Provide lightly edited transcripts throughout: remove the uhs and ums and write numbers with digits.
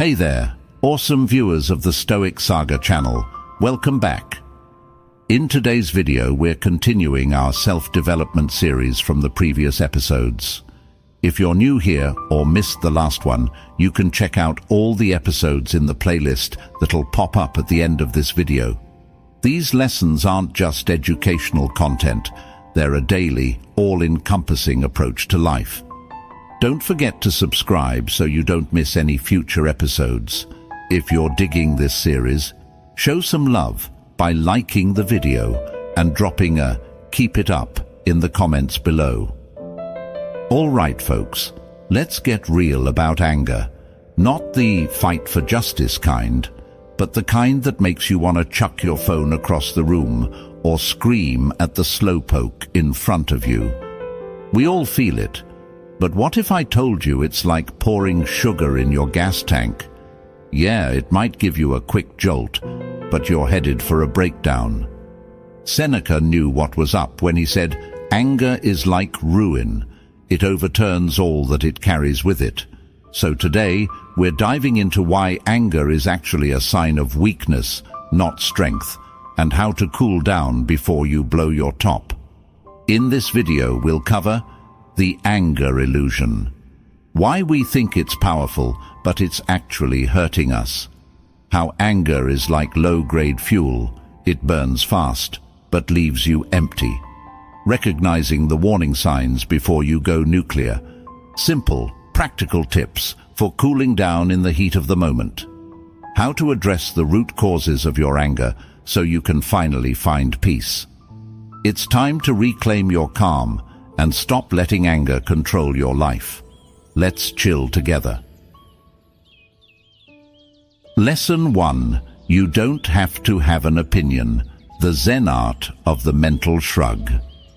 Hey there, awesome viewers of the Stoic Saga channel. Welcome back. In today's video, we're continuing our self-development series from the previous episodes. If you're new here or missed the last one, you can check out all the episodes in the playlist that'll pop up at the end of this video. These lessons aren't just educational content, they're a daily, all-encompassing approach to life. Don't forget to subscribe so you don't miss any future episodes. If you're digging this series, show some love by liking the video and dropping a "keep it up" in the comments below. All right, folks, let's get real about anger. Not the fight for justice kind, but the kind that makes you want to chuck your phone across the room or scream at the slowpoke in front of you. We all feel it. But what if I told you it's like pouring sugar in your gas tank? Yeah, it might give you a quick jolt, but you're headed for a breakdown. Seneca knew what was up when he said, "Anger is like ruin. It overturns all that it carries with it." So today, we're diving into why anger is actually a sign of weakness, not strength, and how to cool down before you blow your top. In this video, we'll cover the anger illusion. Why we think it's powerful, but it's actually hurting us. How anger is like low-grade fuel. It burns fast, but leaves you empty. Recognizing the warning signs before you go nuclear. Simple, practical tips for cooling down in the heat of the moment. How to address the root causes of your anger so you can finally find peace. It's time to reclaim your calm and stop letting anger control your life. Let's chill together. Lesson 1. You don't have to have an opinion. The Zen art of the mental shrug.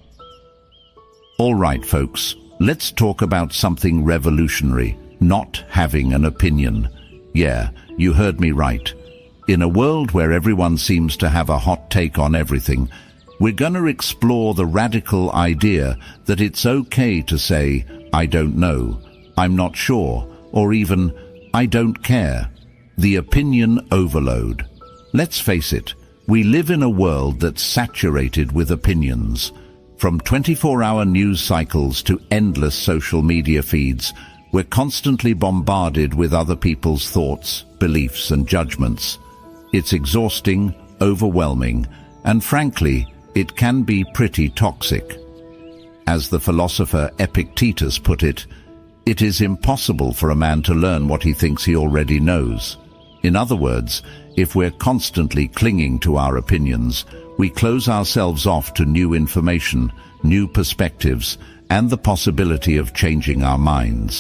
All right, folks, let's talk about something revolutionary, not having an opinion. Yeah, you heard me right. In a world where everyone seems to have a hot take on everything, we're going to explore the radical idea that it's okay to say, "I don't know," "I'm not sure," or even, "I don't care." The opinion overload. Let's face it, we live in a world that's saturated with opinions. From 24-hour news cycles to endless social media feeds, we're constantly bombarded with other people's thoughts, beliefs, and judgments. It's exhausting, overwhelming, and frankly, it can be pretty toxic. As the philosopher Epictetus put it, it is impossible for a man to learn what he thinks he already knows. In other words, if we're constantly clinging to our opinions, we close ourselves off to new information, new perspectives, and the possibility of changing our minds.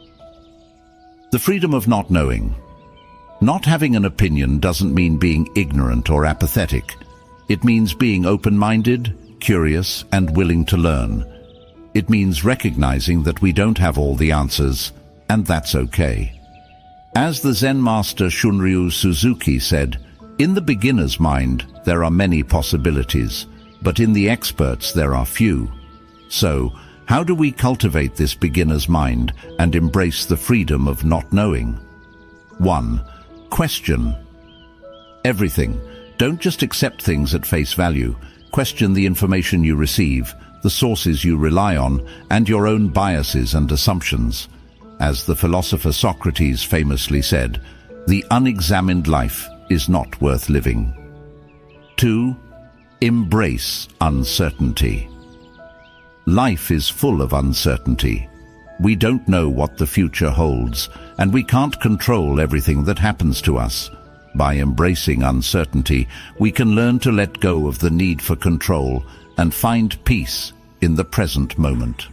The freedom of not knowing. Not having an opinion doesn't mean being ignorant or apathetic. It means being open-minded, curious, and willing to learn. It means recognizing that we don't have all the answers, and that's okay. As the Zen master Shunryu Suzuki said, "In the beginner's mind, there are many possibilities, but in the expert's there are few." So, how do we cultivate this beginner's mind and embrace the freedom of not knowing? 1. Question everything. Don't just accept things at face value. Question the information you receive, the sources you rely on, and your own biases and assumptions. As the philosopher Socrates famously said, "The unexamined life is not worth living." 2. Embrace uncertainty. Life is full of uncertainty. We don't know what the future holds, and we can't control everything that happens to us. By embracing uncertainty, we can learn to let go of the need for control and find peace in the present moment.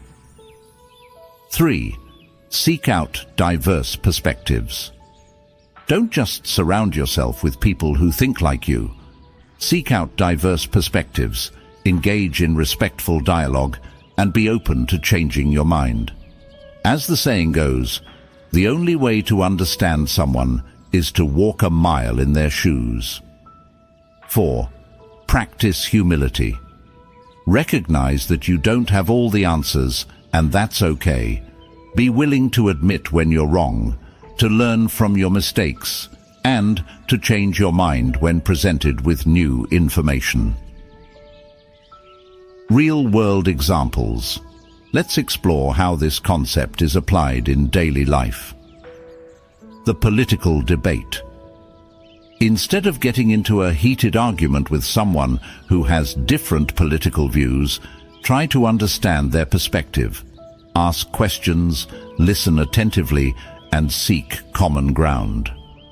3. Seek out diverse perspectives. Don't just surround yourself with people who think like you. Seek out diverse perspectives, engage in respectful dialogue, and be open to changing your mind. As the saying goes, the only way to understand someone is to walk a mile in their shoes. 4. Practice humility. Recognize that you don't have all the answers, and that's okay. Be willing to admit when you're wrong, to learn from your mistakes, and to change your mind when presented with new information. Real-world examples. Let's explore how this concept is applied in daily life. The political debate. Instead of getting into a heated argument with someone who has different political views, try to understand their perspective. Ask questions, listen attentively, and seek common ground.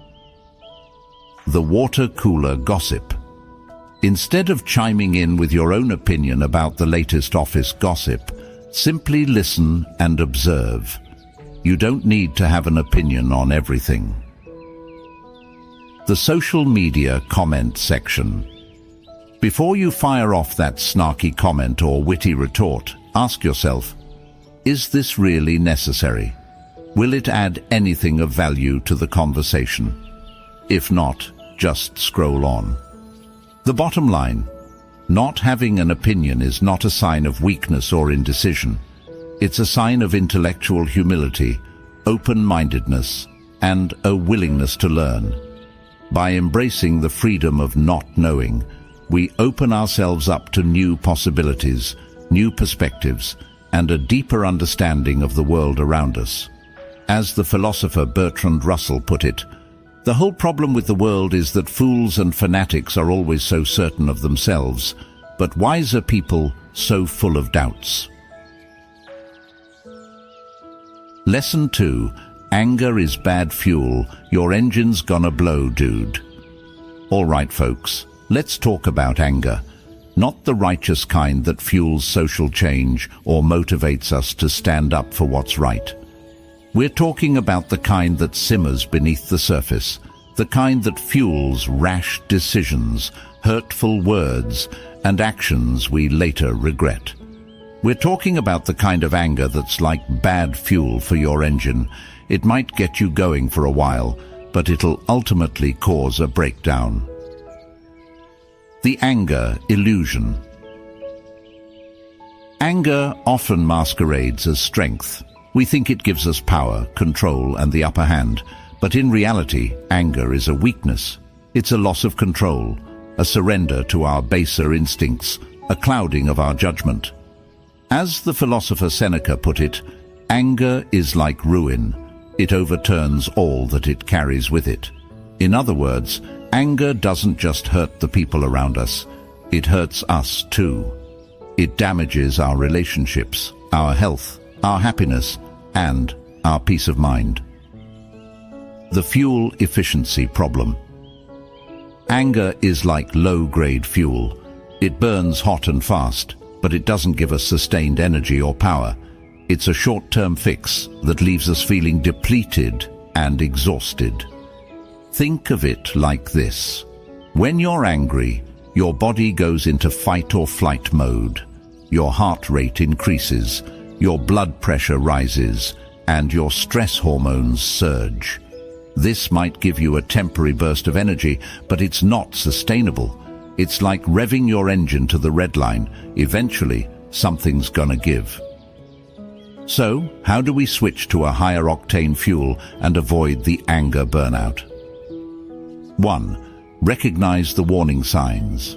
The water cooler gossip. Instead of chiming in with your own opinion about the latest office gossip, simply listen and observe. You don't need to have an opinion on everything. The social media comment section. Before you fire off that snarky comment or witty retort, ask yourself, is this really necessary? Will it add anything of value to the conversation? If not, just scroll on. The bottom line, not having an opinion is not a sign of weakness or indecision. It's a sign of intellectual humility, open-mindedness, and a willingness to learn. By embracing the freedom of not knowing, we open ourselves up to new possibilities, new perspectives, and a deeper understanding of the world around us. As the philosopher Bertrand Russell put it, the whole problem with the world is that fools and fanatics are always so certain of themselves, but wiser people so full of doubts. Lesson 2. Anger is bad fuel. Your engine's gonna blow, dude. All right, folks, let's talk about anger. Not the righteous kind that fuels social change or motivates us to stand up for what's right. We're talking about the kind that simmers beneath the surface, the kind that fuels rash decisions, hurtful words, and actions we later regret. We're talking about the kind of anger that's like bad fuel for your engine. It might get you going for a while, but it'll ultimately cause a breakdown. The anger illusion. Anger often masquerades as strength. We think it gives us power, control, and the upper hand, but in reality, anger is a weakness. It's a loss of control, a surrender to our baser instincts, a clouding of our judgment. As the philosopher Seneca put it, anger is like ruin. It overturns all that it carries with it. In other words, anger doesn't just hurt the people around us, it hurts us too. It damages our relationships, our health, our happiness, and our peace of mind. The fuel efficiency problem. Anger is like low-grade fuel. It burns hot and fast, but it doesn't give us sustained energy or power. It's a short-term fix that leaves us feeling depleted and exhausted. Think of it like this. When you're angry, your body goes into fight or flight mode. Your heart rate increases, your blood pressure rises, and your stress hormones surge. This might give you a temporary burst of energy, but it's not sustainable. It's like revving your engine to the red line. Eventually, something's gonna give. So, how do we switch to a higher octane fuel and avoid the anger burnout? 1. Recognize the warning signs.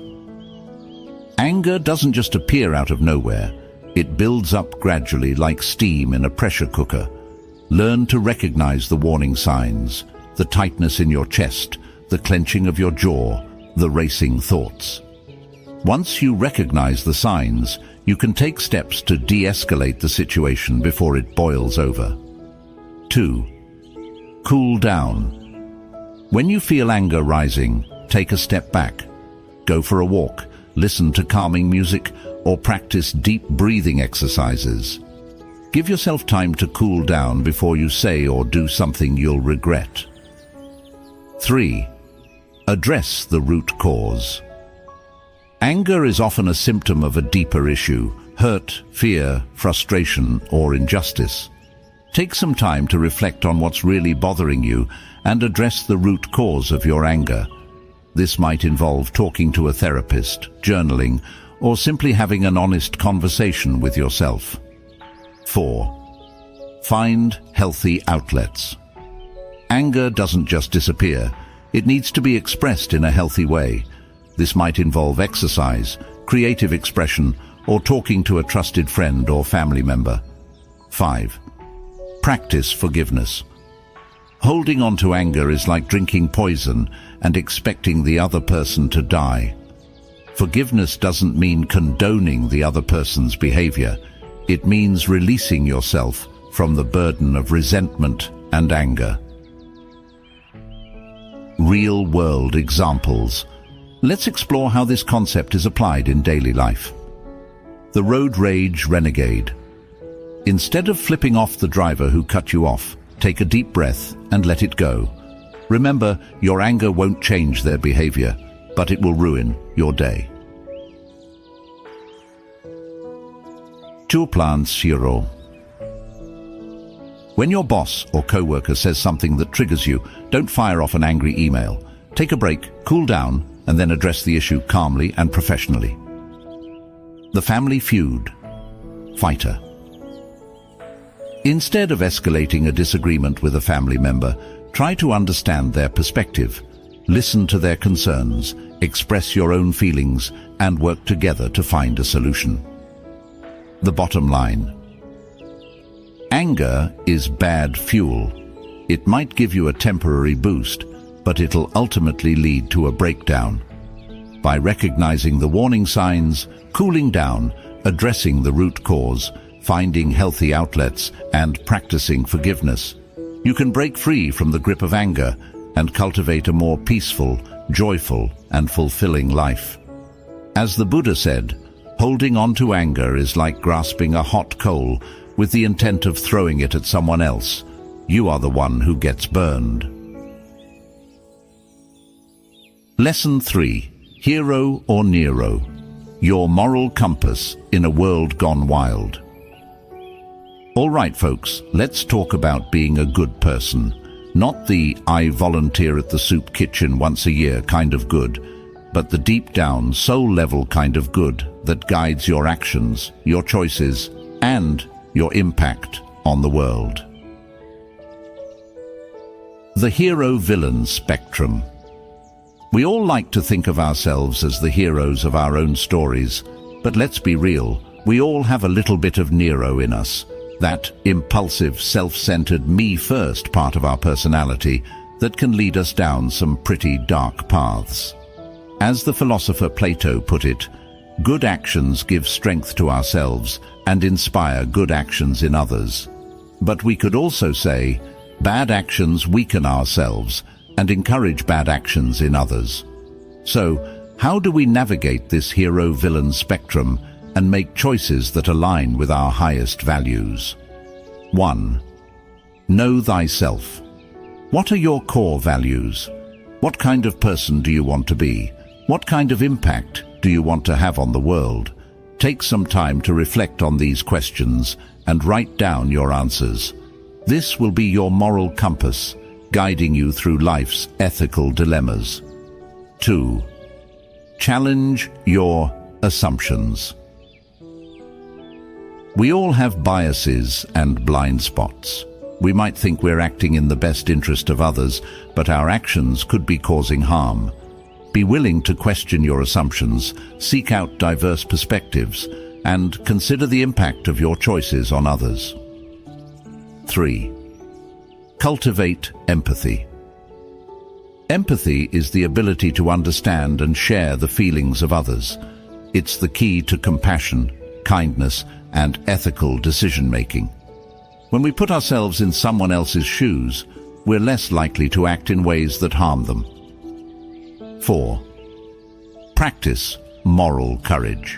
Anger doesn't just appear out of nowhere. It builds up gradually like steam in a pressure cooker. Learn to recognize the warning signs, the tightness in your chest, the clenching of your jaw, the racing thoughts. Once you recognize the signs, you can take steps to de-escalate the situation before it boils over. 2. Cool down. When you feel anger rising, take a step back. Go for a walk, listen to calming music, or practice deep breathing exercises. Give yourself time to cool down before you say or do something you'll regret. 3. Address the root cause. Anger is often a symptom of a deeper issue: hurt, fear, frustration, or injustice. Take some time to reflect on what's really bothering you and address the root cause of your anger. This might involve talking to a therapist, journaling, or simply having an honest conversation with yourself. 4. Find healthy outlets. Anger doesn't just disappear. It needs to be expressed in a healthy way. This might involve exercise, creative expression, or talking to a trusted friend or family member. 5. Practice forgiveness. Holding on to anger is like drinking poison and expecting the other person to die. Forgiveness doesn't mean condoning the other person's behavior. It means releasing yourself from the burden of resentment and anger. Real-world examples. Let's explore how this concept is applied in daily life. The road rage renegade. Instead of flipping off the driver who cut you off, take a deep breath and let it go. Remember, your anger won't change their behavior, but it will ruin your day. Plan Shiro. When your boss or co-worker says something that triggers you, don't fire off an angry email. Take a break, cool down, and then address the issue calmly and professionally. The family feud. Fighter. Instead of escalating a disagreement with a family member, try to understand their perspective. Listen to their concerns, express your own feelings, and work together to find a solution. The bottom line. Anger is bad fuel. It might give you a temporary boost, but it'll ultimately lead to a breakdown. By recognizing the warning signs, cooling down, addressing the root cause, finding healthy outlets, and practicing forgiveness, you can break free from the grip of anger and cultivate a more peaceful, joyful, and fulfilling life. As the Buddha said, holding on to anger is like grasping a hot coal with the intent of throwing it at someone else. You are the one who gets burned. Lesson 3. Hero or Nero? Your moral compass in a world gone wild. All right, folks, let's talk about being a good person. Not the I volunteer at the soup kitchen once a year kind of good, but the deep-down, soul-level kind of good that guides your actions, your choices, and your impact on the world. The hero-villain spectrum. We all like to think of ourselves as the heroes of our own stories, but let's be real, we all have a little bit of Nero in us, that impulsive, self-centered, me-first part of our personality that can lead us down some pretty dark paths. As the philosopher Plato put it, good actions give strength to ourselves and inspire good actions in others. But we could also say, bad actions weaken ourselves and encourage bad actions in others. So, how do we navigate this hero-villain spectrum and make choices that align with our highest values? 1. Know thyself. What are your core values? What kind of person do you want to be? What kind of impact do you want to have on the world? Take some time to reflect on these questions and write down your answers. This will be your moral compass, guiding you through life's ethical dilemmas. 2. Challenge your assumptions. We all have biases and blind spots. We might think we're acting in the best interest of others, but our actions could be causing harm. Be willing to question your assumptions, seek out diverse perspectives, and consider the impact of your choices on others. 3. Cultivate empathy. Empathy is the ability to understand and share the feelings of others. It's the key to compassion, kindness, and ethical decision-making. When we put ourselves in someone else's shoes, we're less likely to act in ways that harm them. 4. Practice moral courage.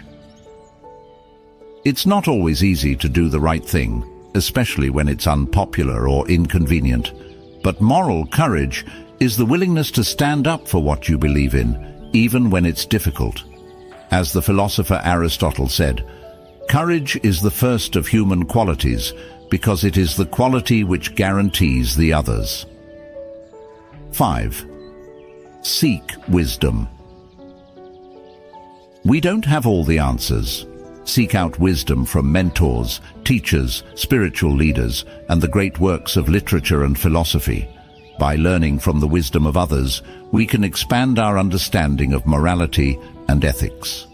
It's not always easy to do the right thing, especially when it's unpopular or inconvenient. But moral courage is the willingness to stand up for what you believe in, even when it's difficult. As the philosopher Aristotle said, courage is the first of human qualities because it is the quality which guarantees the others. 5. Seek wisdom. We don't have all the answers. Seek out wisdom from mentors, teachers, spiritual leaders, and the great works of literature and philosophy. By learning from the wisdom of others, we can expand our understanding of morality and ethics.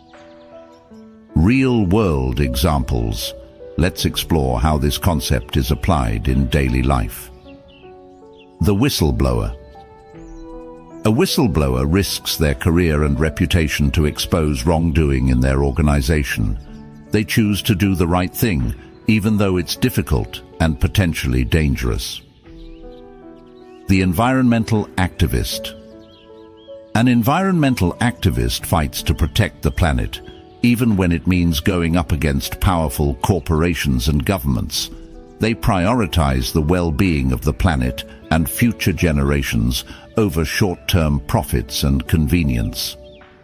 Real-world examples. Let's explore how this concept is applied in daily life. The whistleblower. A whistleblower risks their career and reputation to expose wrongdoing in their organization. They choose to do the right thing, even though it's difficult and potentially dangerous. The environmental activist. An environmental activist fights to protect the planet, even when it means going up against powerful corporations and governments. They prioritize the well-being of the planet and future generations over short-term profits and convenience.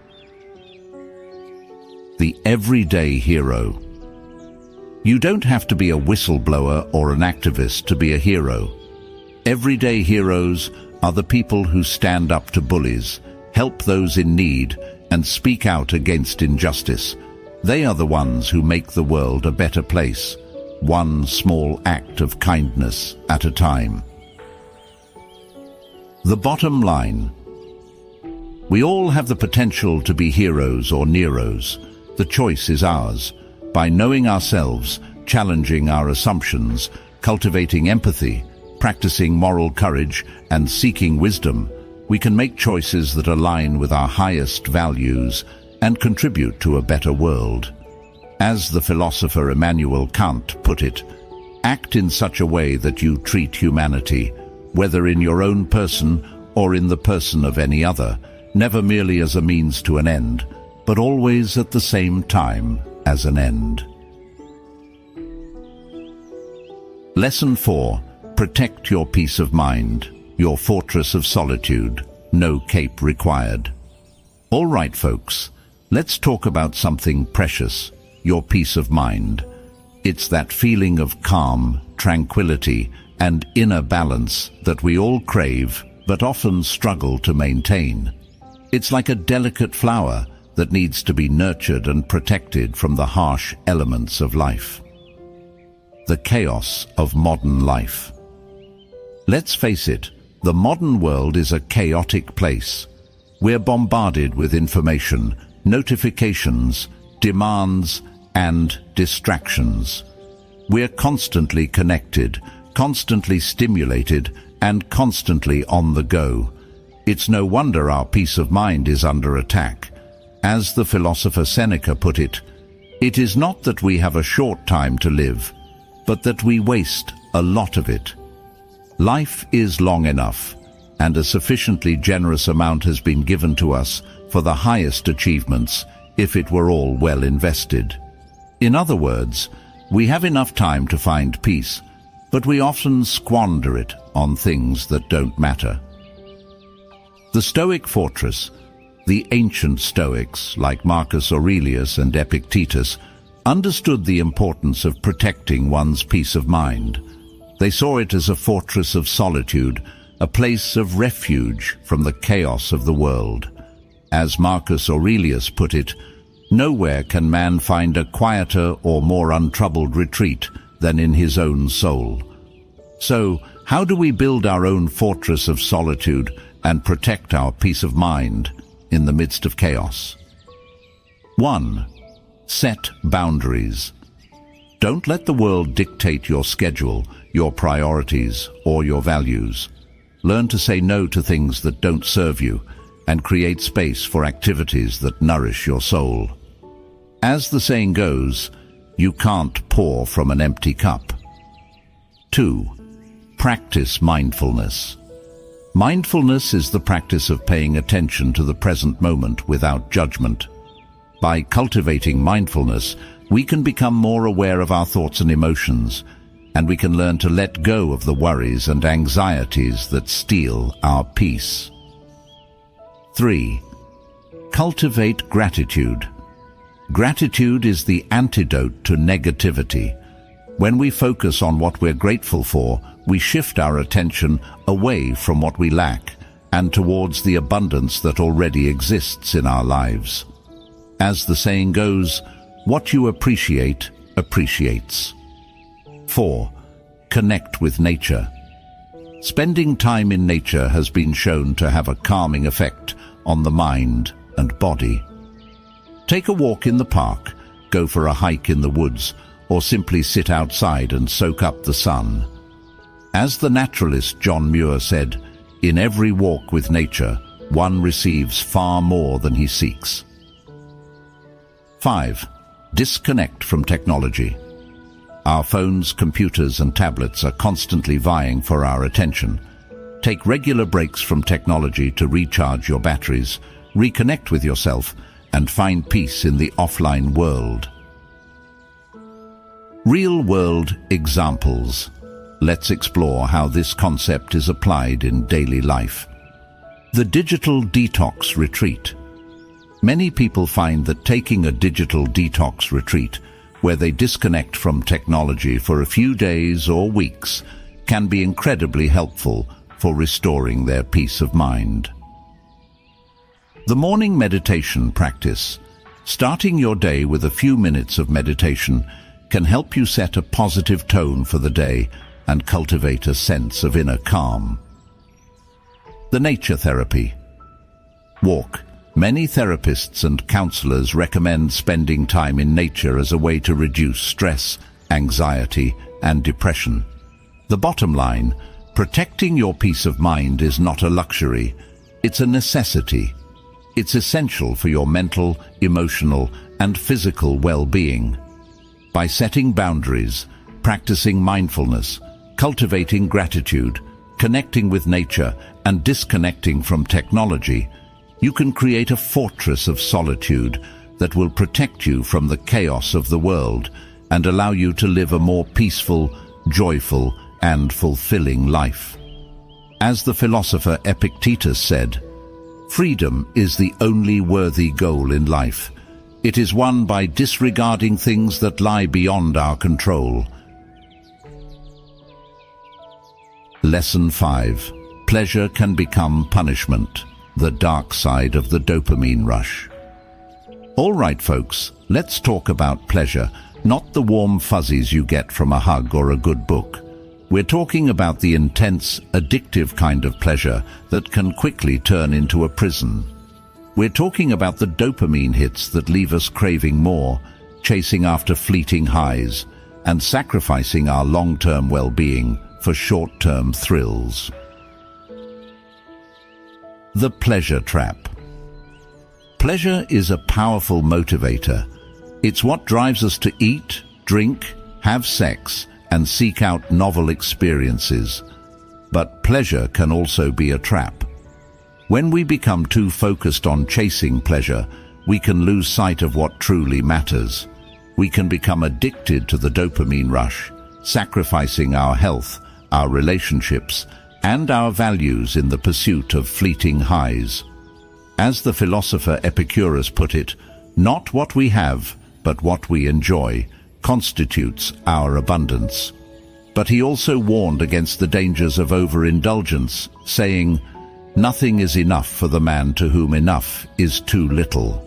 The everyday hero. You don't have to be a whistleblower or an activist to be a hero. Everyday heroes are the people who stand up to bullies, help those in need, and speak out against injustice. They are the ones who make the world a better place, one small act of kindness at a time. The bottom line. We all have the potential to be heroes or Neros. The choice is ours. By knowing ourselves, challenging our assumptions, cultivating empathy, practicing moral courage, and seeking wisdom, we can make choices that align with our highest values and contribute to a better world. As the philosopher Immanuel Kant put it, act in such a way that you treat humanity, whether in your own person or in the person of any other, never merely as a means to an end, but always at the same time as an end. Lesson 4. Protect your peace of mind, your fortress of solitude, no cape required. All right, folks, let's talk about something precious, your peace of mind. It's that feeling of calm, tranquility, and inner balance that we all crave but often struggle to maintain. It's like a delicate flower that needs to be nurtured and protected from the harsh elements of life. The chaos of modern life. Let's face it, the modern world is a chaotic place. We're bombarded with information, notifications, demands, and distractions. We're constantly connected, constantly stimulated, and constantly on the go. It's no wonder our peace of mind is under attack. As the philosopher Seneca put it, it is not that we have a short time to live, but that we waste a lot of it. Life is long enough, and a sufficiently generous amount has been given to us for the highest achievements if it were all well invested. In other words, we have enough time to find peace, but we often squander it on things that don't matter. The Stoic fortress. The ancient Stoics, like Marcus Aurelius and Epictetus, understood the importance of protecting one's peace of mind. They saw it as a fortress of solitude, a place of refuge from the chaos of the world. As Marcus Aurelius put it, nowhere can man find a quieter or more untroubled retreat than in his own soul. So, how do we build our own fortress of solitude and protect our peace of mind in the midst of chaos? 1. Set boundaries. Don't let the world dictate your schedule, your priorities, or your values. Learn to say no to things that don't serve you and create space for activities that nourish your soul. As the saying goes, you can't pour from an empty cup. 2. Practice mindfulness. Mindfulness is the practice of paying attention to the present moment without judgment. By cultivating mindfulness, we can become more aware of our thoughts and emotions, and we can learn to let go of the worries and anxieties that steal our peace. 3. Cultivate gratitude. Gratitude is the antidote to negativity. When we focus on what we're grateful for, we shift our attention away from what we lack and towards the abundance that already exists in our lives. As the saying goes, what you appreciate appreciates. 4. Connect with nature. Spending time in nature has been shown to have a calming effect on the mind and body. Take a walk in the park, go for a hike in the woods, or simply sit outside and soak up the sun. As the naturalist John Muir said, "In every walk with nature, one receives far more than he seeks." 5. Disconnect from technology. Our phones, computers, and tablets are constantly vying for our attention. Take regular breaks from technology to recharge your batteries, reconnect with yourself, and find peace in the offline world. Real-world examples. Let's explore how this concept is applied in daily life. The digital detox retreat. Many people find that taking a digital detox retreat, where they disconnect from technology for a few days or weeks, can be incredibly helpful for restoring their peace of mind. The morning meditation practice. Starting your day with a few minutes of meditation can help you set a positive tone for the day and cultivate a sense of inner calm. The nature therapy. Walk. Many therapists and counselors recommend spending time in nature as a way to reduce stress, anxiety, and depression. The bottom line, protecting your peace of mind is not a luxury, it's a necessity. It's essential for your mental, emotional, and physical well-being. By setting boundaries, practicing mindfulness, cultivating gratitude, connecting with nature, and disconnecting from technology, you can create a fortress of solitude that will protect you from the chaos of the world and allow you to live a more peaceful, joyful, and fulfilling life. As the philosopher Epictetus said, "Freedom is the only worthy goal in life. It is won by disregarding things that lie beyond our control." Lesson 5. Pleasure can become punishment. The dark side of the dopamine rush. All right, folks, let's talk about pleasure, not the warm fuzzies you get from a hug or a good book. We're talking about the intense, addictive kind of pleasure that can quickly turn into a prison. We're talking about the dopamine hits that leave us craving more, chasing after fleeting highs, and sacrificing our long-term well-being for short-term thrills. The pleasure trap. Pleasure is a powerful motivator. It's what drives us to eat, drink, have sex, and seek out novel experiences. But pleasure can also be a trap. When we become too focused on chasing pleasure, we can lose sight of what truly matters. We can become addicted to the dopamine rush, sacrificing our health, our relationships, and our values in the pursuit of fleeting highs. As the philosopher Epicurus put it, not what we have, but what we enjoy, constitutes our abundance. But he also warned against the dangers of overindulgence, saying, "Nothing is enough for the man to whom enough is too little."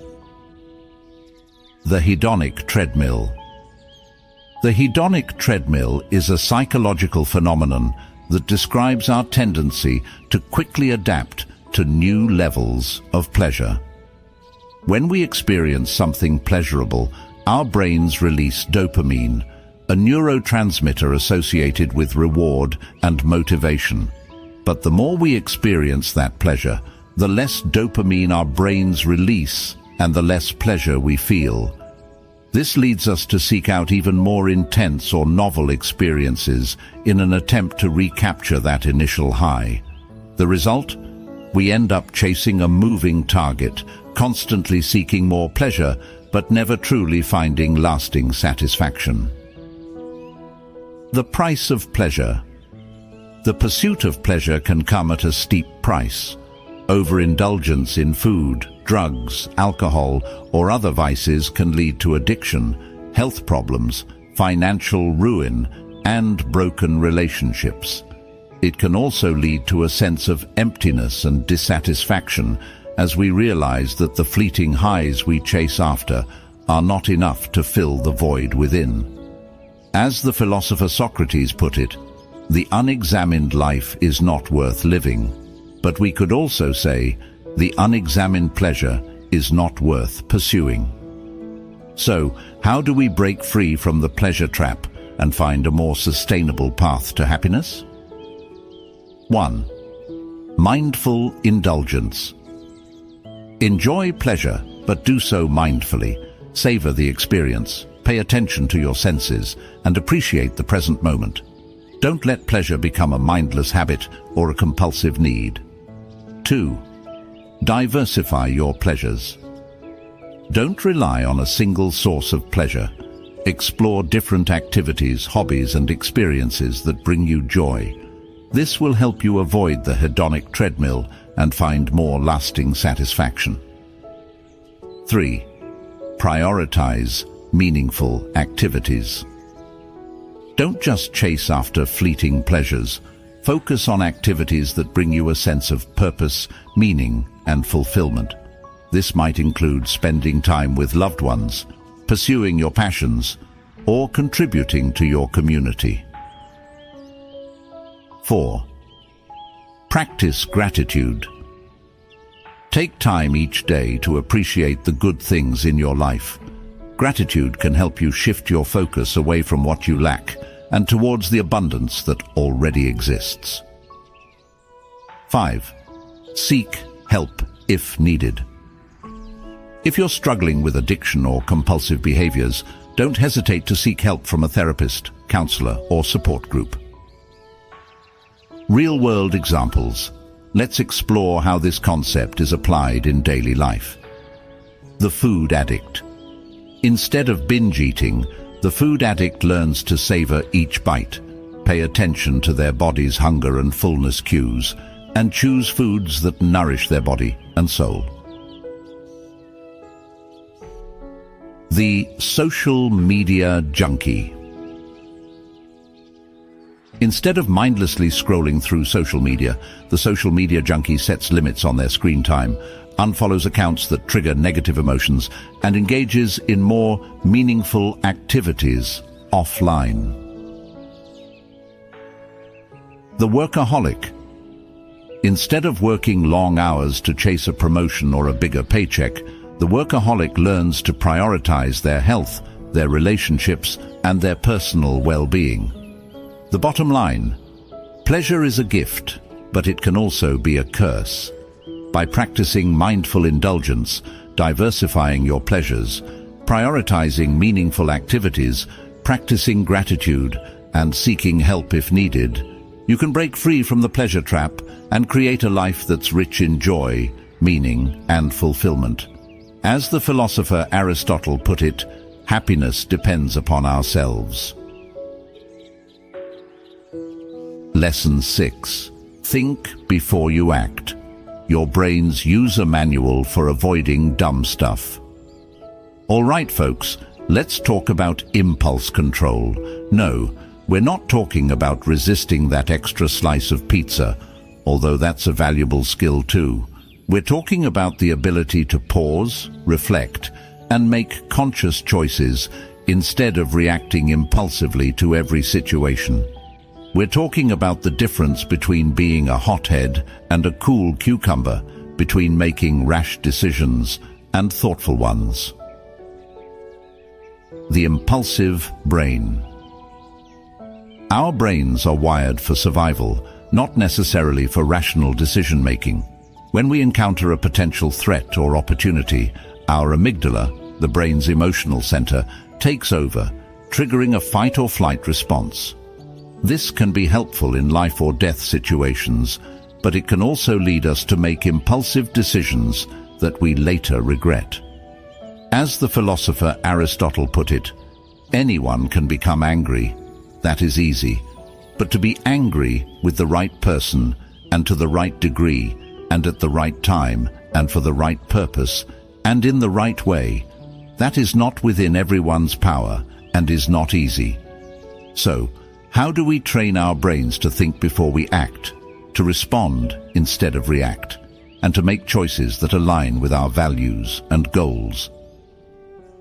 The hedonic treadmill. The hedonic treadmill is a psychological phenomenon that describes our tendency to quickly adapt to new levels of pleasure. When we experience something pleasurable, our brains release dopamine, a neurotransmitter associated with reward and motivation. But the more we experience that pleasure, the less dopamine our brains release and the less pleasure we feel. This leads us to seek out even more intense or novel experiences in an attempt to recapture that initial high. The result? We end up chasing a moving target, constantly seeking more pleasure, but never truly finding lasting satisfaction. The price of pleasure. The pursuit of pleasure can come at a steep price. Overindulgence in food, drugs, alcohol, or other vices can lead to addiction, health problems, financial ruin, and broken relationships. It can also lead to a sense of emptiness and dissatisfaction as we realize that the fleeting highs we chase after are not enough to fill the void within. As the philosopher Socrates put it, the unexamined life is not worth living, but we could also say the unexamined pleasure is not worth pursuing. So, how do we break free from the pleasure trap and find a more sustainable path to happiness? 1. Mindful indulgence. Enjoy pleasure, but do so mindfully. Savor the experience, pay attention to your senses, and appreciate the present moment. Don't let pleasure become a mindless habit or a compulsive need. 2. Diversify your pleasures. Don't rely on a single source of pleasure. Explore different activities, hobbies, and experiences that bring you joy. This will help you avoid the hedonic treadmill and find more lasting satisfaction. 3. Prioritize meaningful activities. Don't just chase after fleeting pleasures. Focus on activities that bring you a sense of purpose, meaning, and fulfillment. This might include spending time with loved ones, pursuing your passions, or contributing to your community. 4. Practice gratitude. Take time each day to appreciate the good things in your life. Gratitude can help you shift your focus away from what you lack and towards the abundance that already exists. 5. Seek help if needed. If you're struggling with addiction or compulsive behaviors, don't hesitate to seek help from a therapist, counselor, or support group. Real-world examples. Let's explore how this concept is applied in daily life. The food addict. Instead of binge eating, the food addict learns to savor each bite, pay attention to their body's hunger and fullness cues, and choose foods that nourish their body and soul. The social media junkie. Instead of mindlessly scrolling through social media, the social media junkie sets limits on their screen time, unfollows accounts that trigger negative emotions, and engages in more meaningful activities offline. The workaholic. Instead of working long hours to chase a promotion or a bigger paycheck, the workaholic learns to prioritize their health, their relationships, and their personal well-being. The bottom line: pleasure is a gift, but it can also be a curse. By practicing mindful indulgence, diversifying your pleasures, prioritizing meaningful activities, practicing gratitude, and seeking help if needed, you can break free from the pleasure trap and create a life that's rich in joy, meaning, and fulfillment. As the philosopher Aristotle put it, happiness depends upon ourselves. Lesson 6. Think before you act. Your brain's user manual for avoiding dumb stuff. All right, folks, let's talk about impulse control. No, we're not talking about resisting that extra slice of pizza, although that's a valuable skill too. We're talking about the ability to pause, reflect, and make conscious choices instead of reacting impulsively to every situation. We're talking about the difference between being a hothead and a cool cucumber, between making rash decisions and thoughtful ones. The impulsive brain. Our brains are wired for survival, not necessarily for rational decision-making. When we encounter a potential threat or opportunity, our amygdala, the brain's emotional center, takes over, triggering a fight-or-flight response. This can be helpful in life or death situations, but it can also lead us to make impulsive decisions that we later regret. As the philosopher Aristotle put it, anyone can become angry. That is easy. But to be angry with the right person and to the right degree and at the right time and for the right purpose and in the right way, that is not within everyone's power and is not easy. So, how do we train our brains to think before we act, to respond instead of react, and to make choices that align with our values and goals?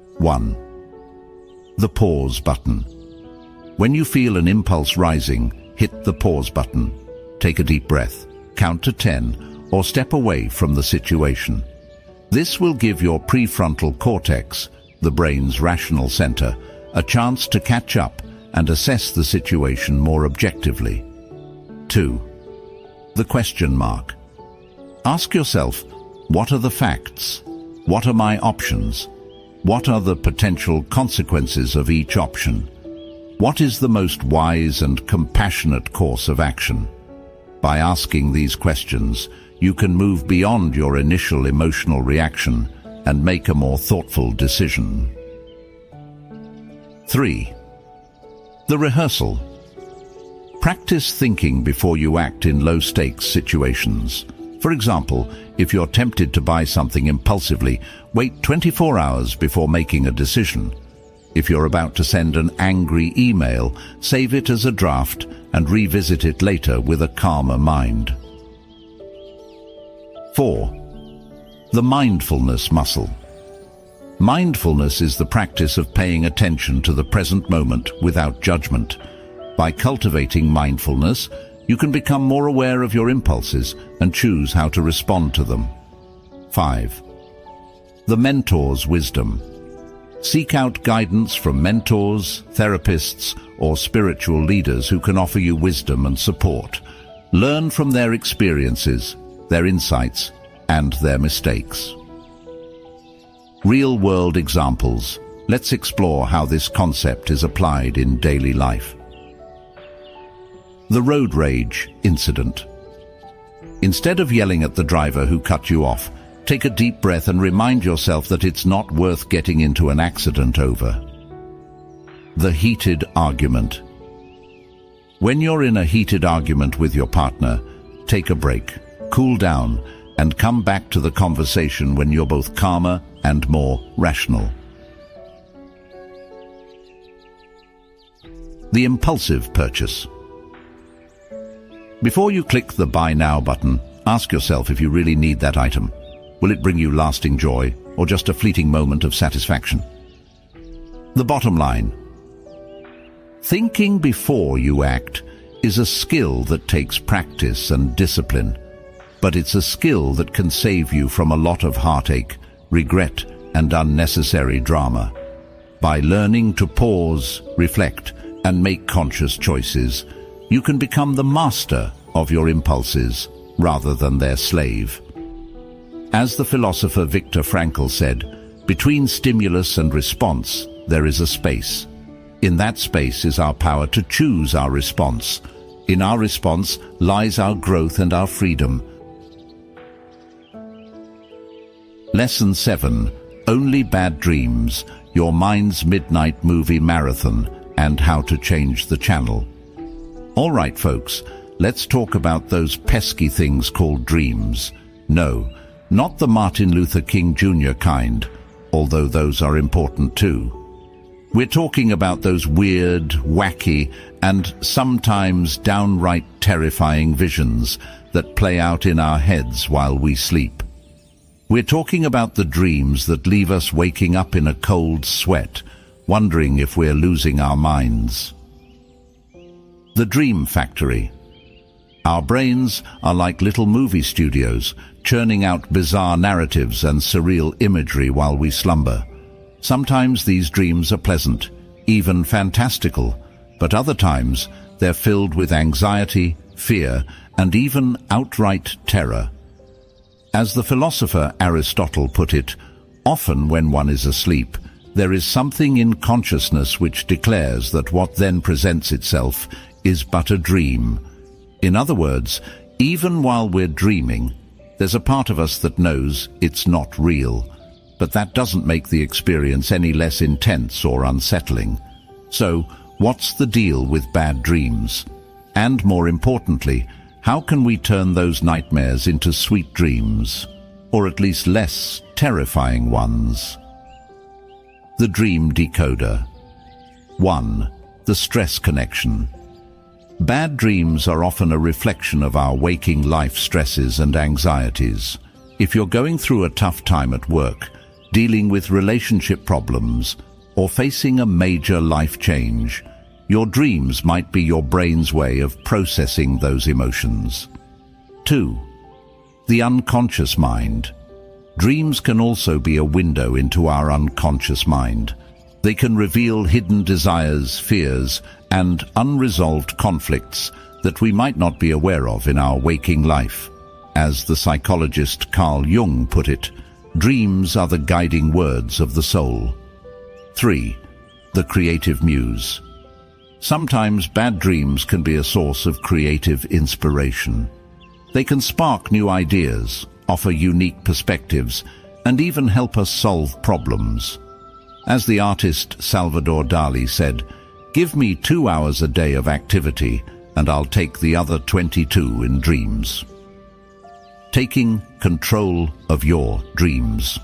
1. The pause button. When you feel an impulse rising, hit the pause button. Take a deep breath, count to 10, or step away from the situation. This will give your prefrontal cortex, the brain's rational center, a chance to catch up and assess the situation more objectively. 2. The question mark. Ask yourself, what are the facts? What are my options? What are the potential consequences of each option? What is the most wise and compassionate course of action? By asking these questions, you can move beyond your initial emotional reaction and make a more thoughtful decision. 3. The rehearsal. Practice thinking before you act in low-stakes situations. For example, if you're tempted to buy something impulsively, wait 24 hours before making a decision. If you're about to send an angry email, save it as a draft and revisit it later with a calmer mind. 4. The mindfulness muscle. Mindfulness is the practice of paying attention to the present moment without judgment. By cultivating mindfulness, you can become more aware of your impulses and choose how to respond to them. 5. The mentor's wisdom. Seek out guidance from mentors, therapists, or spiritual leaders who can offer you wisdom and support. Learn from their experiences, their insights, and their mistakes. Real-world examples. Let's explore how this concept is applied in daily life. The road rage incident. Instead of yelling at the driver who cut you off, take a deep breath and remind yourself that it's not worth getting into an accident over. The heated argument. When you're in a heated argument with your partner, take a break, cool down, and come back to the conversation when you're both calmer and more rational. The impulsive purchase. Before you click the Buy Now button, ask yourself if you really need that item. Will it bring you lasting joy or just a fleeting moment of satisfaction? The bottom line. Thinking before you act is a skill that takes practice and discipline, but it's a skill that can save you from a lot of heartache, regret, and unnecessary drama. By learning to pause, reflect, and make conscious choices, you can become the master of your impulses rather than their slave. As the philosopher Viktor Frankl said, between stimulus and response, there is a space. In that space is our power to choose our response. In our response lies our growth and our freedom. Lesson 7. Only Bad Dreams, Your Mind's Midnight Movie Marathon, and How to Change the Channel. All right, folks, let's talk about those pesky things called dreams. No, not the Martin Luther King Jr. kind, although those are important too. We're talking about those weird, wacky, and sometimes downright terrifying visions that play out in our heads while we sleep. We're talking about the dreams that leave us waking up in a cold sweat, wondering if we're losing our minds. The Dream Factory. Our brains are like little movie studios, churning out bizarre narratives and surreal imagery while we slumber. Sometimes these dreams are pleasant, even fantastical, but other times they're filled with anxiety, fear, and even outright terror. As the philosopher Aristotle put it, often when one is asleep, there is something in consciousness which declares that what then presents itself is but a dream. In other words, even while we're dreaming, there's a part of us that knows it's not real, but that doesn't make the experience any less intense or unsettling. So, what's the deal with bad dreams? And more importantly, how can we turn those nightmares into sweet dreams, or at least less terrifying ones? The Dream Decoder. 1. The stress connection. Bad dreams are often a reflection of our waking life stresses and anxieties. If you're going through a tough time at work, dealing with relationship problems, or facing a major life change, Your dreams might be your brain's way of processing those emotions. 2. The unconscious mind. Dreams can also be a window into our unconscious mind. They can reveal hidden desires, fears, and unresolved conflicts that we might not be aware of in our waking life. As the psychologist Carl Jung put it, dreams are the guiding words of the soul. 3. The creative muse. Sometimes bad dreams can be a source of creative inspiration. They can spark new ideas, offer unique perspectives, and even help us solve problems. As the artist Salvador Dali said, "Give me 2 hours a day of activity, and I'll take the other 22 in dreams." Taking control of your dreams.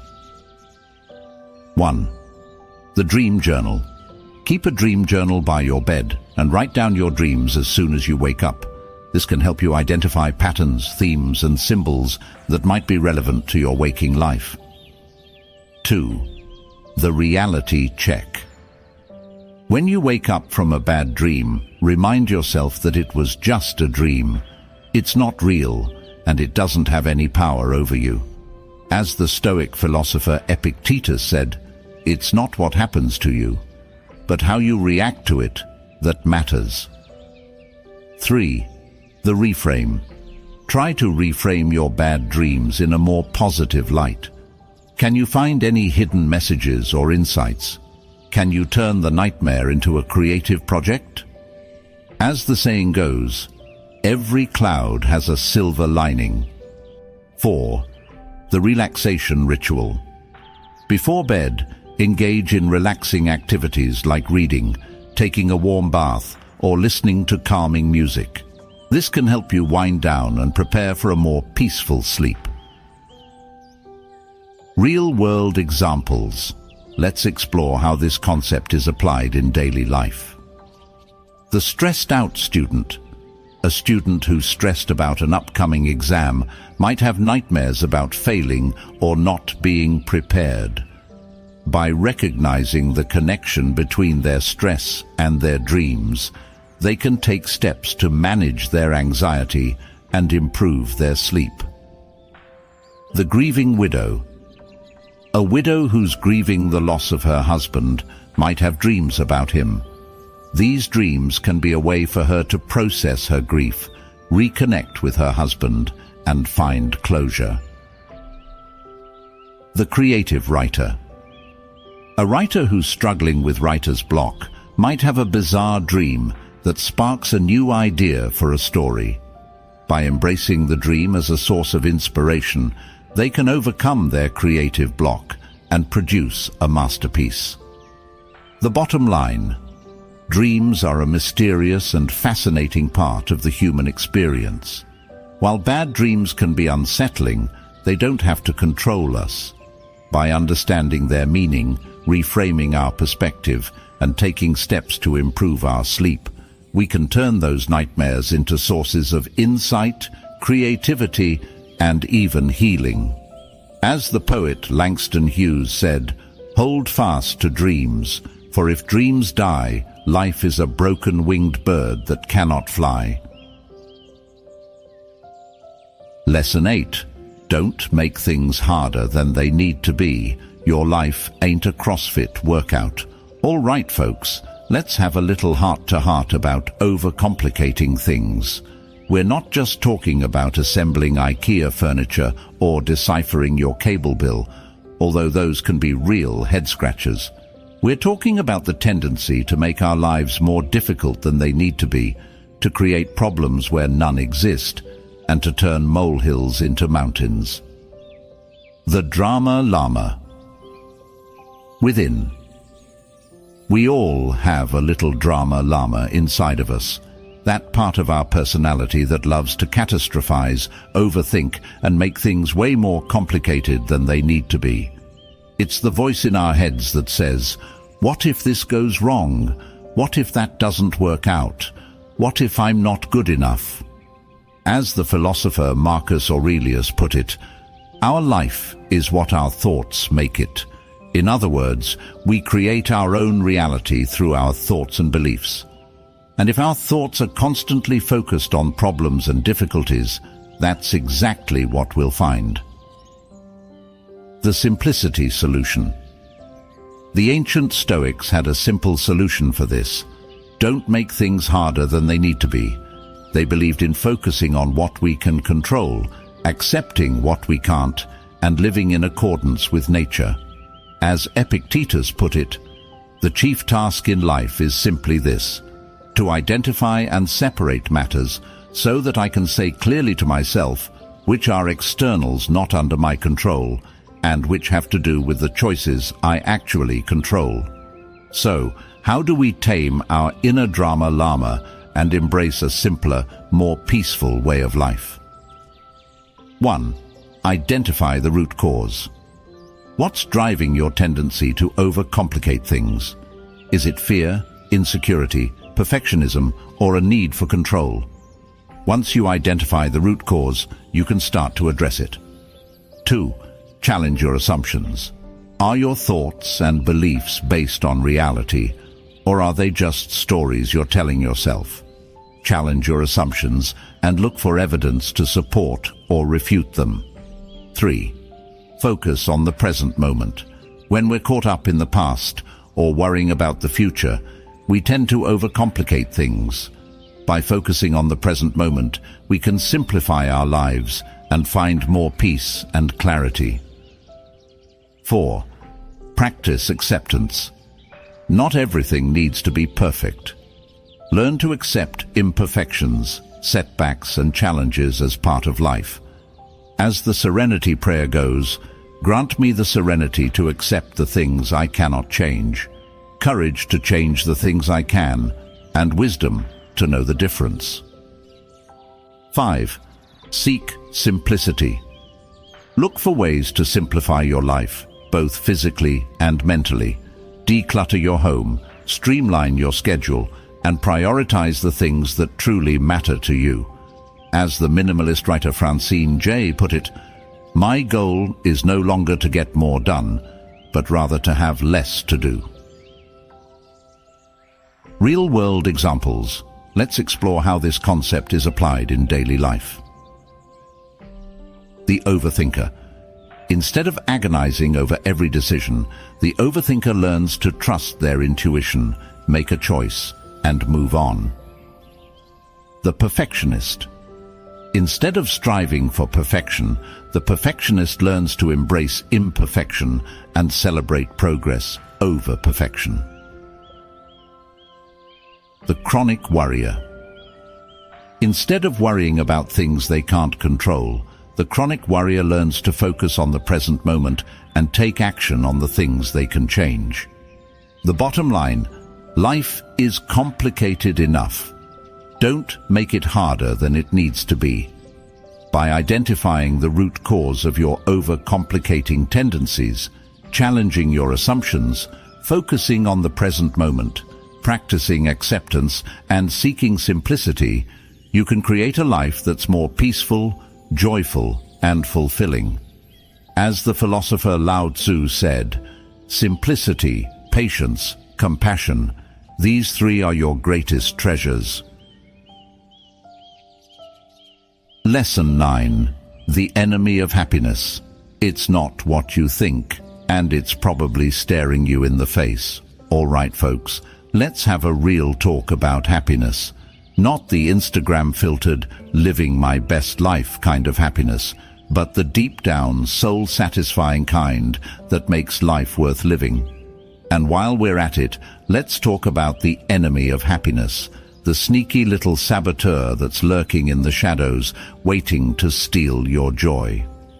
1. The Dream Journal. Keep a dream journal by your bed and write down your dreams as soon as you wake up. This can help you identify patterns, themes, and symbols that might be relevant to your waking life. 2. The reality check. When you wake up from a bad dream, remind yourself that it was just a dream. It's not real, and it doesn't have any power over you. As the Stoic philosopher Epictetus said, "It's not what happens to you, but how you react to it that matters." 3. The reframe. Try to reframe your bad dreams in a more positive light. Can you find any hidden messages or insights? Can you turn the nightmare into a creative project? As the saying goes, every cloud has a silver lining. 4. The relaxation ritual. Before bed, engage in relaxing activities like reading, taking a warm bath, or listening to calming music. This can help you wind down and prepare for a more peaceful sleep. Real-world examples. Let's explore how this concept is applied in daily life. The stressed-out student. A student who's stressed about an upcoming exam might have nightmares about failing or not being prepared. By recognizing the connection between their stress and their dreams, they can take steps to manage their anxiety and improve their sleep. The grieving widow. A widow who's grieving the loss of her husband might have dreams about him. These dreams can be a way for her to process her grief, reconnect with her husband, and find closure. The creative writer. A writer who's struggling with writer's block might have a bizarre dream that sparks a new idea for a story. By embracing the dream as a source of inspiration, they can overcome their creative block and produce a masterpiece. The bottom line: dreams are a mysterious and fascinating part of the human experience. While bad dreams can be unsettling, they don't have to control us. By understanding their meaning, reframing our perspective, and taking steps to improve our sleep, we can turn those nightmares into sources of insight, creativity, and even healing. As the poet Langston Hughes said, "Hold fast to dreams, for if dreams die, life is a broken-winged bird that cannot fly." Lesson 8. Don't make things harder than they need to be. Your life ain't a CrossFit workout. All right, folks, let's have a little heart-to-heart about overcomplicating things. We're not just talking about assembling IKEA furniture or deciphering your cable bill, although those can be real head-scratchers. We're talking about the tendency to make our lives more difficult than they need to be, to create problems where none exist, and to turn molehills into mountains. The Drama Llama. Within. We all have a little drama llama inside of us, that part of our personality that loves to catastrophize, overthink, and make things way more complicated than they need to be. It's the voice in our heads that says, "What if this goes wrong? What if that doesn't work out? What if I'm not good enough?" As the philosopher Marcus Aurelius put it, our life is what our thoughts make it. In other words, we create our own reality through our thoughts and beliefs. And if our thoughts are constantly focused on problems and difficulties, that's exactly what we'll find. The simplicity solution. The ancient Stoics had a simple solution for this. Don't make things harder than they need to be. They believed in focusing on what we can control, accepting what we can't, and living in accordance with nature. As Epictetus put it, the chief task in life is simply this: to identify and separate matters so that I can say clearly to myself which are externals not under my control and which have to do with the choices I actually control. So, how do we tame our inner drama llama and embrace a simpler, more peaceful way of life? 1. Identify the root cause. What's driving your tendency to overcomplicate things? Is it fear, insecurity, perfectionism, or a need for control? Once you identify the root cause, you can start to address it. 2. Challenge your assumptions. Are your thoughts and beliefs based on reality, or are they just stories you're telling yourself? Challenge your assumptions and look for evidence to support or refute them. 3. Focus on the present moment. When we're caught up in the past or worrying about the future, we tend to overcomplicate things. By focusing on the present moment, we can simplify our lives and find more peace and clarity. 4. Practice acceptance. Not everything needs to be perfect. Learn to accept imperfections, setbacks, and challenges as part of life. As the Serenity Prayer goes, grant me the serenity to accept the things I cannot change, courage to change the things I can, and wisdom to know the difference. 5. Seek simplicity. Look for ways to simplify your life, both physically and mentally. Declutter your home, streamline your schedule, and prioritize the things that truly matter to you. As the minimalist writer Francine J. put it, "My goal is no longer to get more done, but rather to have less to do." Real-world examples. Let's explore how this concept is applied in daily life. The overthinker. Instead of agonizing over every decision, the overthinker learns to trust their intuition, make a choice, and move on. The perfectionist. Instead of striving for perfection, the perfectionist learns to embrace imperfection and celebrate progress over perfection. The chronic worrier. Instead of worrying about things they can't control, the chronic worrier learns to focus on the present moment and take action on the things they can change. The bottom line: life is complicated enough. Don't make it harder than it needs to be. By identifying the root cause of your overcomplicating tendencies, challenging your assumptions, focusing on the present moment, practicing acceptance, and seeking simplicity, you can create a life that's more peaceful, joyful, and fulfilling. As the philosopher Lao Tzu said, simplicity, patience, compassion, these three are your greatest treasures. Lesson 9. The enemy of happiness. It's not what you think, and it's probably staring you in the face. All right, folks, let's have a real talk about happiness. Not the Instagram-filtered, living my best life kind of happiness, but the deep-down, soul-satisfying kind that makes life worth living. And while we're at it, let's talk about the enemy of happiness, the sneaky little saboteur that's lurking in the shadows, waiting to steal your joy.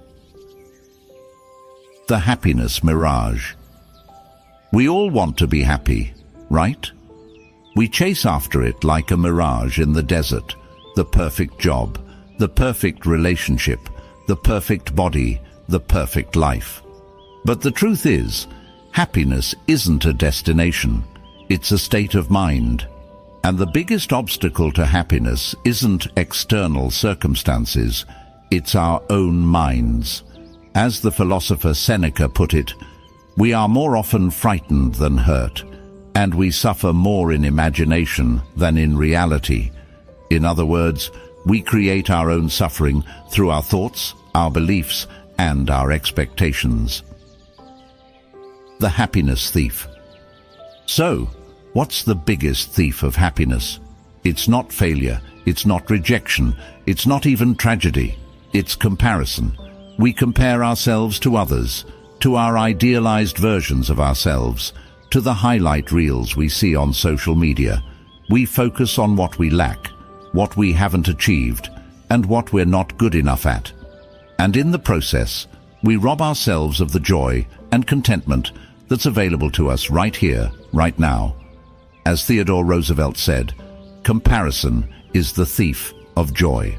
The happiness mirage. We all want to be happy, right? We chase after it like a mirage in the desert. The perfect job, the perfect relationship, the perfect body, the perfect life. But the truth is, happiness isn't a destination. It's a state of mind. And the biggest obstacle to happiness isn't external circumstances, it's our own minds. As the philosopher Seneca put it, we are more often frightened than hurt. and we suffer more in imagination than in reality. In other words, we create our own suffering through our thoughts, our beliefs, and our expectations. The happiness thief. So, what's the biggest thief of happiness? It's not failure, it's not rejection, it's not even tragedy. It's comparison. We compare ourselves to others, to our idealized versions of ourselves, to the highlight reels we see on social media. We focus on what we lack, what we haven't achieved, and what we're not good enough at. And in the process, we rob ourselves of the joy and contentment that's available to us right here, right now. As Theodore Roosevelt said, comparison is the thief of joy.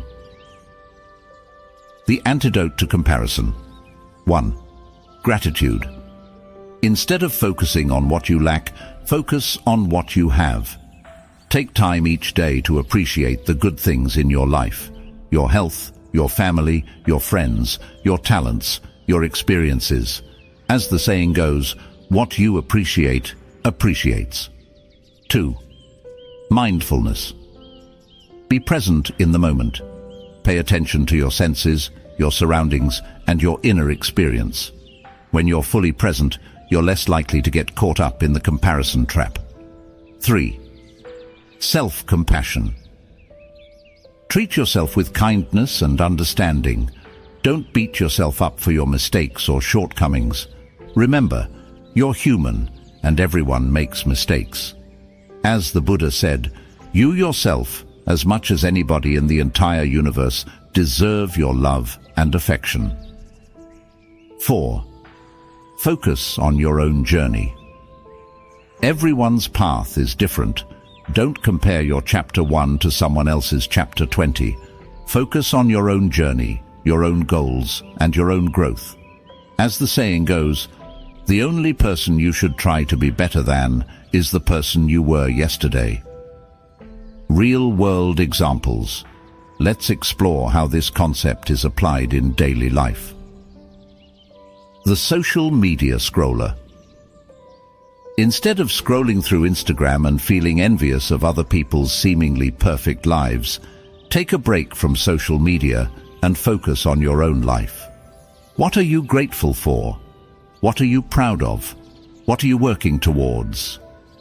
The antidote to comparison. 1. Gratitude. Instead of focusing on what you lack, focus on what you have. Take time each day to appreciate the good things in your life. Your health, your family, your friends, your talents, your experiences. As the saying goes, what you appreciate, appreciates. 2. Mindfulness. Be present in the moment. Pay attention to your senses, your surroundings, and your inner experience. When you're fully present, you're less likely to get caught up in the comparison trap. 3. Self-compassion. Treat yourself with kindness and understanding. Don't beat yourself up for your mistakes or shortcomings. Remember, you're human, and everyone makes mistakes. As the Buddha said, you yourself, as much as anybody in the entire universe, deserve your love and affection. 4. Focus on your own journey. Everyone's path is different. Don't compare your chapter 1 to someone else's chapter 20. Focus on your own journey, your own goals, and your own growth. As the saying goes, the only person you should try to be better than is the person you were yesterday. Real-world examples. Let's explore how this concept is applied in daily life. The social media scroller. Instead of scrolling through Instagram and feeling envious of other people's seemingly perfect lives, take a break from social media and focus on your own life. What are you grateful for? What are you proud of? What are you working towards?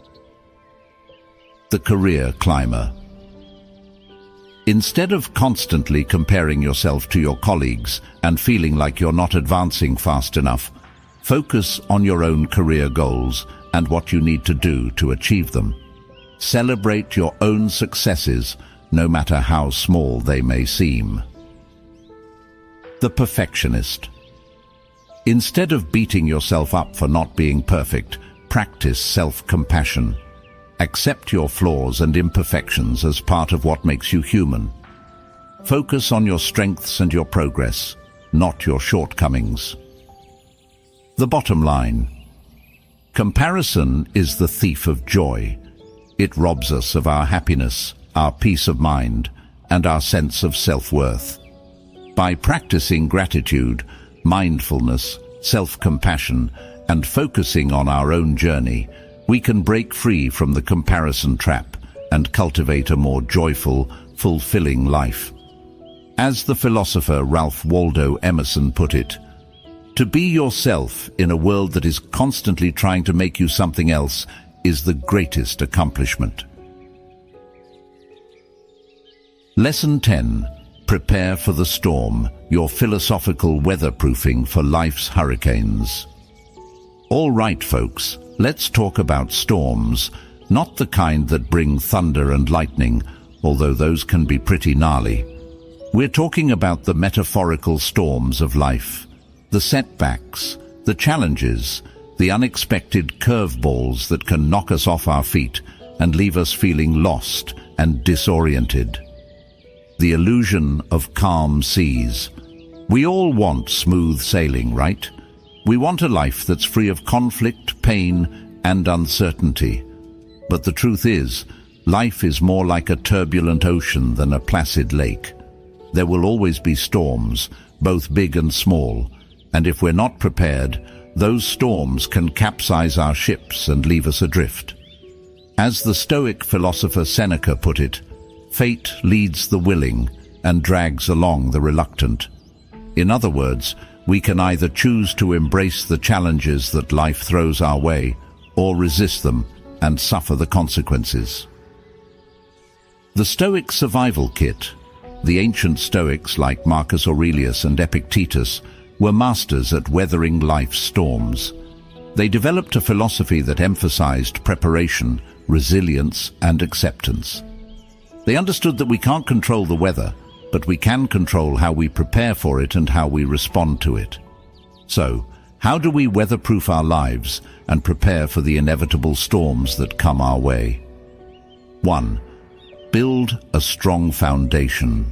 The career climber. Instead of constantly comparing yourself to your colleagues and feeling like you're not advancing fast enough, focus on your own career goals and what you need to do to achieve them. Celebrate your own successes, no matter how small they may seem. The perfectionist. Instead of beating yourself up for not being perfect, practice self-compassion. Accept your flaws and imperfections as part of what makes you human. Focus on your strengths and your progress, not your shortcomings. The bottom line. Comparison is the thief of joy. It robs us of our happiness, our peace of mind, and our sense of self-worth. By practicing gratitude, mindfulness, self-compassion, and focusing on our own journey, we can break free from the comparison trap and cultivate a more joyful, fulfilling life. As the philosopher Ralph Waldo Emerson put it, to be yourself in a world that is constantly trying to make you something else is the greatest accomplishment. Lesson 10. Prepare for the storm, your philosophical weatherproofing for life's hurricanes. All right, folks, let's talk about storms, not the kind that bring thunder and lightning, although those can be pretty gnarly. We're talking about the metaphorical storms of life, the setbacks, the challenges, the unexpected curveballs that can knock us off our feet and leave us feeling lost and disoriented. The illusion of calm seas. We all want smooth sailing, right? We want a life that's free of conflict, pain, and uncertainty. But the truth is, life is more like a turbulent ocean than a placid lake. There will always be storms, both big and small, and if we're not prepared, those storms can capsize our ships and leave us adrift. As the Stoic philosopher Seneca put it, fate leads the willing and drags along the reluctant. In other words, we can either choose to embrace the challenges that life throws our way, or resist them and suffer the consequences. The Stoic Survival Kit. The ancient Stoics like Marcus Aurelius and Epictetus were masters at weathering life's storms. They developed a philosophy that emphasized preparation, resilience, and acceptance. They understood that we can't control the weather, but we can control how we prepare for it and how we respond to it. So, how do we weatherproof our lives and prepare for the inevitable storms that come our way? 1. Build a strong foundation.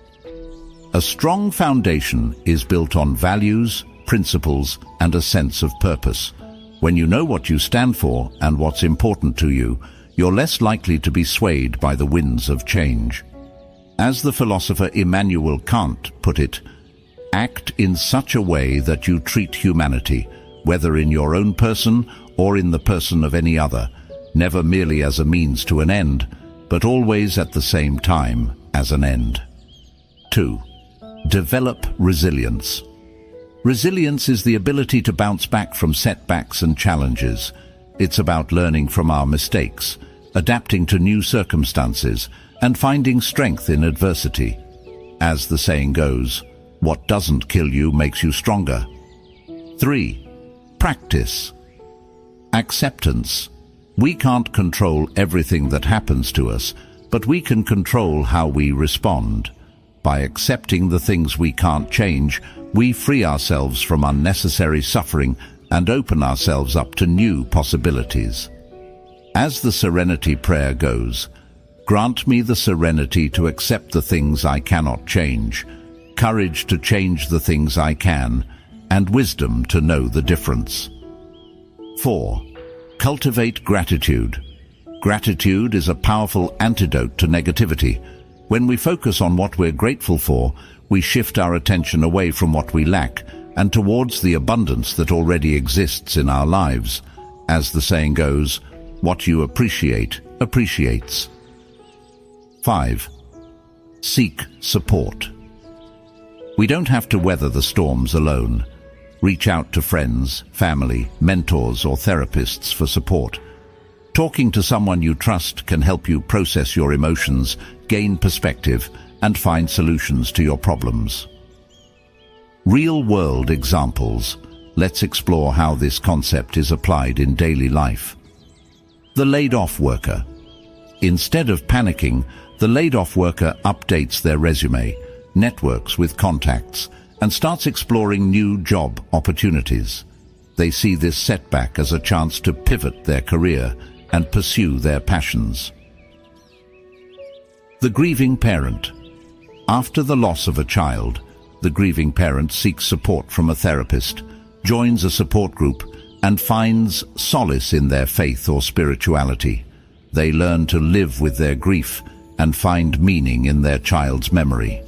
A strong foundation is built on values, principles, and a sense of purpose. When you know what you stand for and what's important to you, you're less likely to be swayed by the winds of change. As the philosopher Immanuel Kant put it, act in such a way that you treat humanity, whether in your own person or in the person of any other, never merely as a means to an end, but always at the same time as an end. 2. Develop resilience. Resilience is the ability to bounce back from setbacks and challenges. It's about learning from our mistakes, adapting to new circumstances, and finding strength in adversity. As the saying goes, what doesn't kill you makes you stronger. 3. Practice. Acceptance. We can't control everything that happens to us, but we can control how we respond. By accepting the things we can't change, we free ourselves from unnecessary suffering and open ourselves up to new possibilities. As the Serenity Prayer goes, grant me the serenity to accept the things I cannot change, courage to change the things I can, and wisdom to know the difference. 4. Cultivate gratitude. Gratitude is a powerful antidote to negativity. When we focus on what we're grateful for, we shift our attention away from what we lack and towards the abundance that already exists in our lives. As the saying goes, what you appreciate, appreciates. 5. Seek support. We don't have to weather the storms alone. Reach out to friends, family, mentors, or therapists for support. Talking to someone you trust can help you process your emotions, gain perspective, and find solutions to your problems. Real-world examples. Let's explore how this concept is applied in daily life. The laid-off worker. Instead of panicking, the laid-off worker updates their resume, networks with contacts, and starts exploring new job opportunities. They see this setback as a chance to pivot their career and pursue their passions. The grieving parent. After the loss of a child, the grieving parent seeks support from a therapist, joins a support group, and finds solace in their faith or spirituality. They learn to live with their grief and find meaning in their child's memory.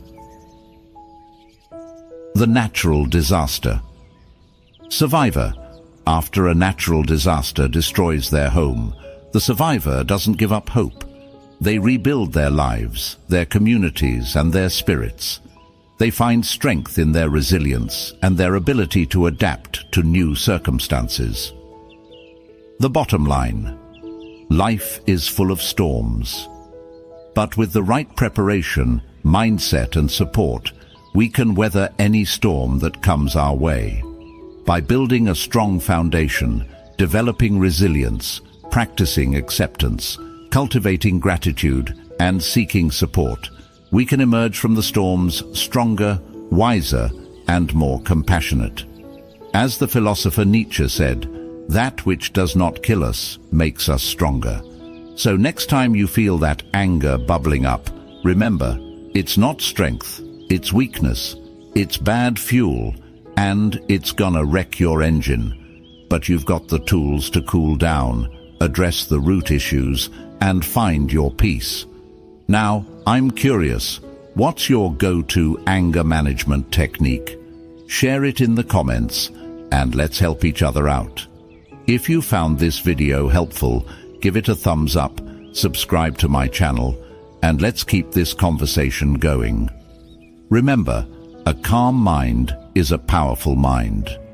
The natural disaster. Survivor. After a natural disaster destroys their home, the survivor doesn't give up hope. They rebuild their lives, their communities, and their spirits. They find strength in their resilience and their ability to adapt to new circumstances. The bottom line. Life is full of storms. But with the right preparation, mindset, and support, we can weather any storm that comes our way. By building a strong foundation, developing resilience, practicing acceptance, cultivating gratitude, and seeking support, we can emerge from the storms stronger, wiser, and more compassionate. As the philosopher Nietzsche said, that which does not kill us makes us stronger. So next time you feel that anger bubbling up, remember, it's not strength, it's weakness, it's bad fuel, and it's gonna wreck your engine. But you've got the tools to cool down, address the root issues, and find your peace. Now, I'm curious, what's your go-to anger management technique? Share it in the comments, and let's help each other out. If you found this video helpful, give it a thumbs up, subscribe to my channel, and let's keep this conversation going. Remember, a calm mind is a powerful mind.